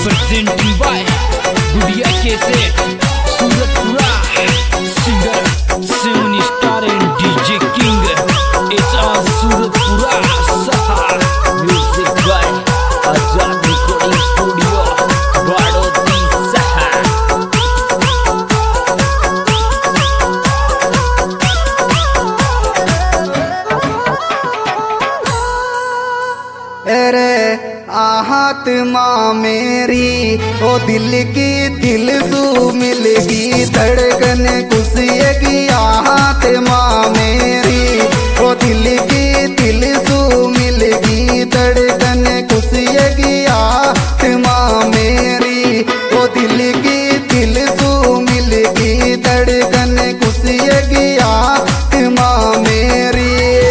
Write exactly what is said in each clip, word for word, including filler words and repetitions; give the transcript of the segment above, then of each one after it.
presenting by Gudiya Cassette, Suratpura, singer, seven star and D J King. It's all Suratpura, Saha. Music by Azad Recording Studio, Badoti, Saha. अरे आहत माँ मेरी ओ दिल की दिल सू मिलगी धड़कन खुशियगी आहत माँ मेरी ओ दिल की दिल सू मिलगी धड़कन खुशियगी आहत माँ मेरी ओ दिल की दिल सू मिलगी धड़कन खुशियगी आहत माँ मेरी।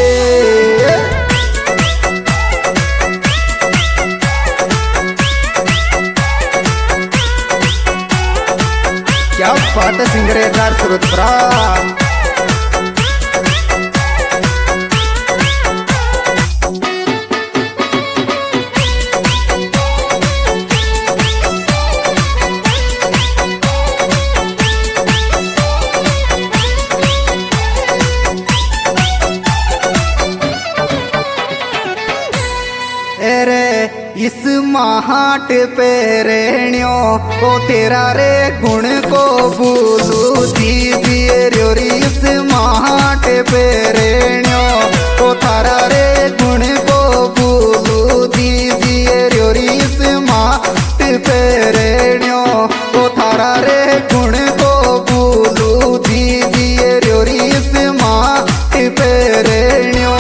क्या बात है सिंगरेदार सुरतपुरा। अरे इस महाट पे रेणियो ओ तेरा रे गुण को बोलू दीजिए रे इस महाट पे रेणियो ओ थारा रे गुण को बोलू दीजिए रे इस महाट पे रेणियो ओ थारा रे गुण को बोलू दीजिए रे इस महाट पे रेणियो।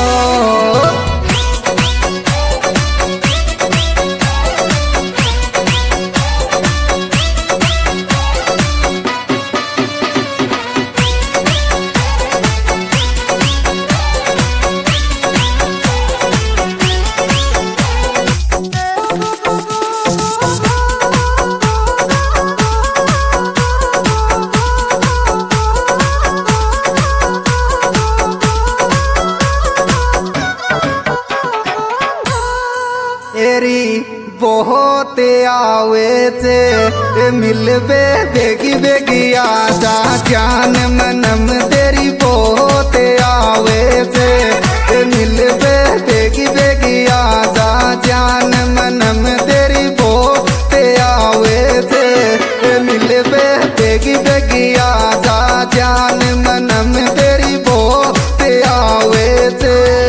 एरी बहुत आवे से मिलबे बेगी बेगी आजा ज्ञान मनम तेरी बहुत आवे से मिलबे बेगी बेगी आजा ज्ञान मनम तेरी बहुत आवे से मिलबे बेगी बेगी आजा ज्ञान मनम तेरी बहुत आवे से।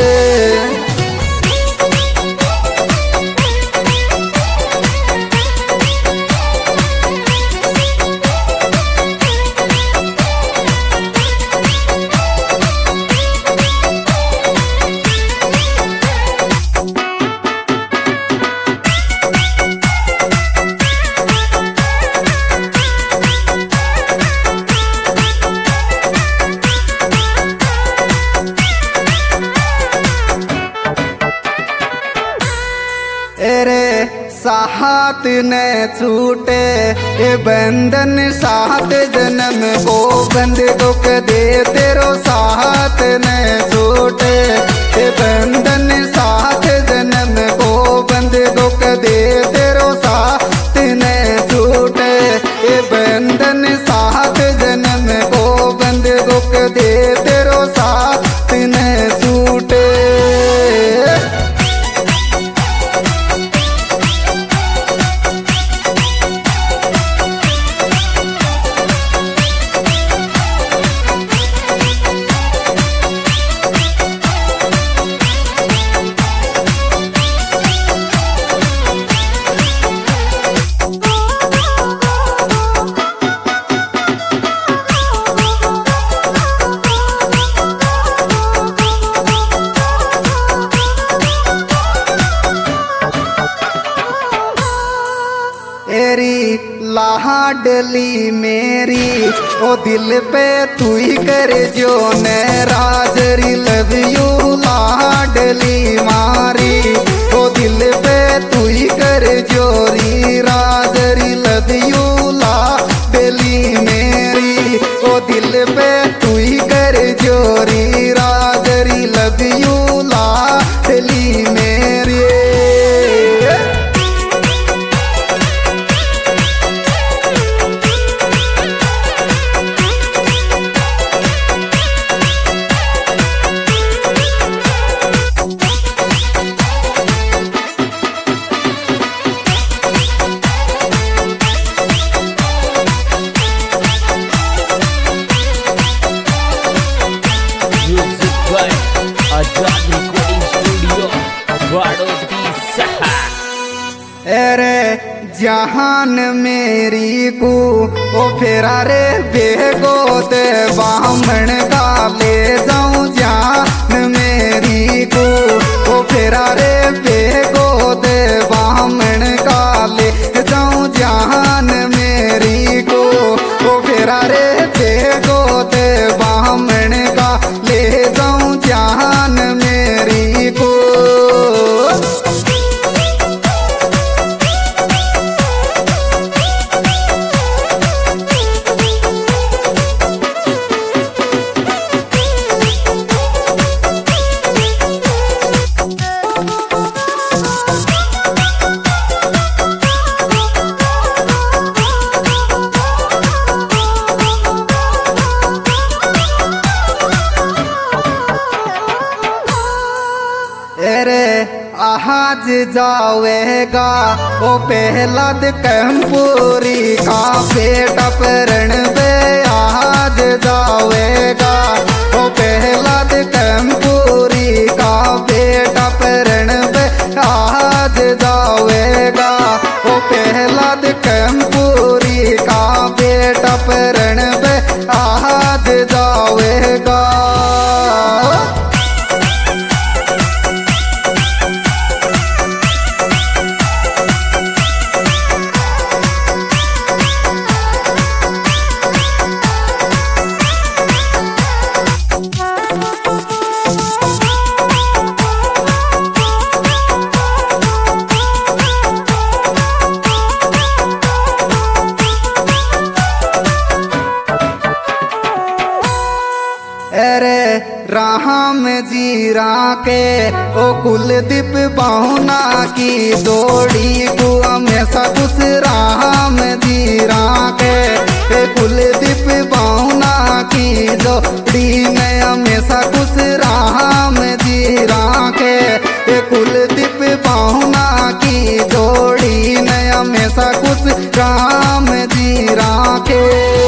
अरे साहत ने छूटे ए बंधन सात जन्म को बंद दुख दे तेरो साहत ने छूटे ए बंधन सात जन्म को बंद दुख दे तेरो साहत ने छूटे ए बंधन सात जन्म को बंद दुख दे तेरो साहत ने छूटे। एरी लाडली मेरी ओ दिल पे तू ही कर जो ने राजरी लव यू लाडली मारी ओ दिल पे तू ही कर जोरी राजरी लव यू लाडली मेरी ओ दिल पे तू ही कर जोरी राजरी लव यू लाडली मेरी। अरे जहान मेरी को ओ फेरा रे बेगो दे बामण का ले जाऊं जान मेरी को ओ फेरा रे बेगो दे बामण का ले जाऊं जान मेरी को ओ फेरा रे बेगो दे बामण का ले जाऊं जान मेरी को। अरे आज जावेगा ओ पहला कंपूरी का पेट परण बे आज जावेगा ओ पहला कंपूरी का पेट परण बे आज जावेगा ओ पहला कंपूरी का पेट परण बे आज जावेगा। अरे राम जीरा के ओ कुलदीप बाहुना की जोड़ी को हमेशा खुश राम जीरा के ए कुलदीप बाहुना की जोड़ी में हमेशा खुश राम जीरा के ए कुलदीप बाहुना की जोड़ी में हमेशा खुश राम जीरा के।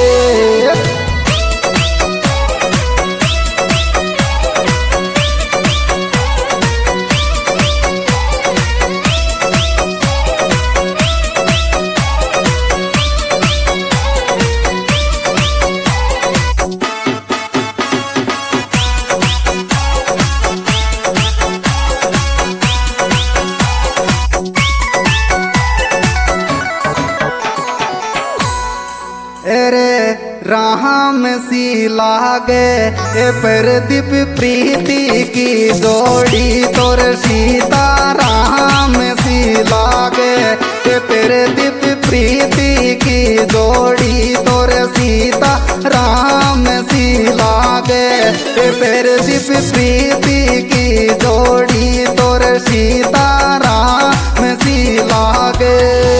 अरे राम सी लागे ए प्रदीप प्रीति की जोड़ी तोर सीता राम सी लागे ए प्रदीप प्रीति की जोड़ी तोर सीता राम सी लागे ए प्रदीप प्रीति की जोड़ी तोर सीता राम सी लागे।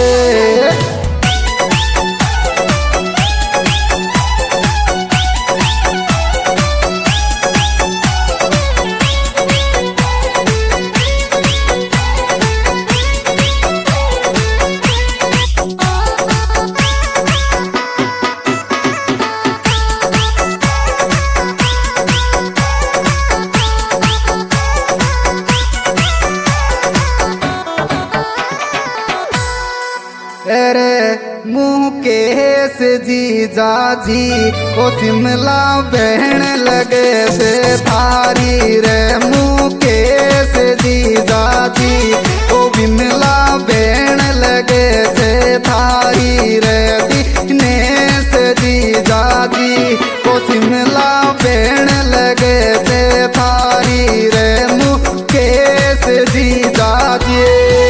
अरे मुकेश जी जाजी ओ शिमला बहन लगे से थारी रे मुकेश जी जाजी ओ बिमला बहन लगे से थारी रे दिनेश जी जाजी ओ शिमला बहन लगे से थारी रे मुकेश जी जाजी।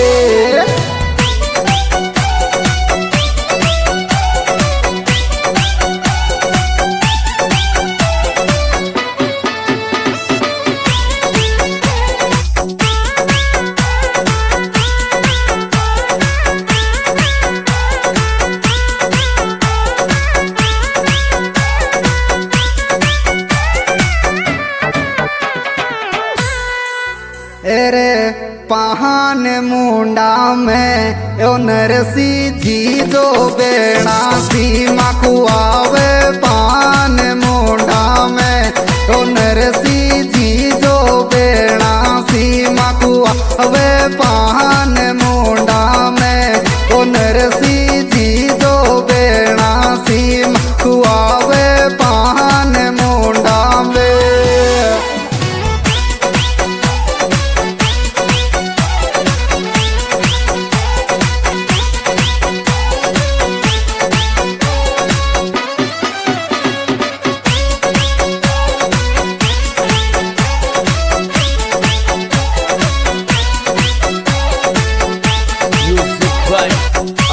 अरे पहान मुंडा में ओ नरसी जी जो बेड़ा सी मखुआवे पान मुंडा में ओ नरसी जी जो बेड़ा सी मखुआवे पान मुंडा में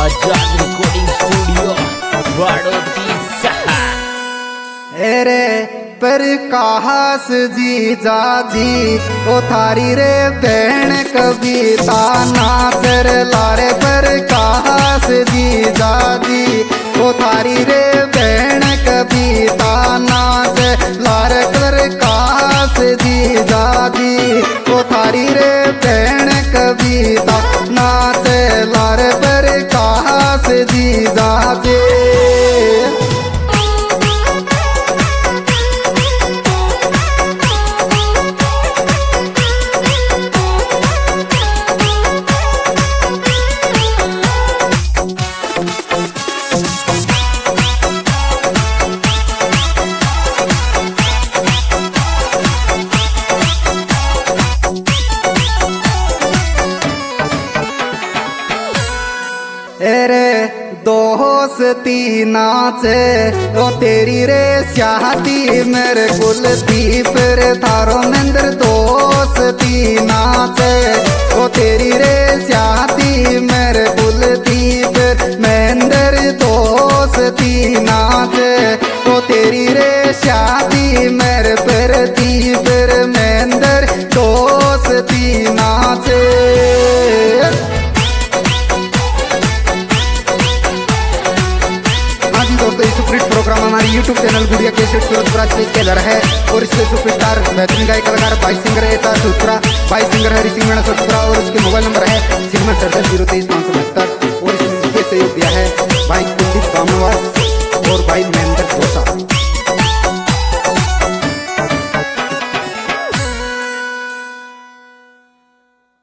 आजाद रिकॉर्डिंग स्टूडियो बाड़ोती सहा। अरे प्रकाश जी जाजी ओ थारी रे बहन कविता नाचर लारे प्रकाश जी जाजी ओ थारी रे बहन कविता नाच लारे प्रकाश जी जाजी ओ थारी रे बहन कविता नाच लारे प्रकाश जी जाजी। अरे दोस्ती नाचे ओ तेरी रे शादी मेरे कुलदीप रे थारो मंदिर दोस्ती नाचे ओ तेरी रे शादी मेरे कुलदीप महेंद्र दोस्ती नाचे ओ तेरी रे शादी मेरे प्रदीप रे महेंद्र दोस्ती नाचे। दोस्तों सुपरहिट प्रोग्राम हमारे YouTube channel Gudiya cassette Suratpura से किया जा रहा है और इसके सुपरस्टार बेहतरीन गायक कलाकार बाईस सिंगर है सूरतपुरा बाईस सिंगर हरी सिंह मीणा सूरतपुरा और उसके मोबाइल नंबर है सिग्मा सड़सठ जीरो तेईस पाँच सौ बहत्तर और इसमें मुख्य सहयोग दिया है भाई कुलदीप बामवास और भाई महेंद्र दोसा।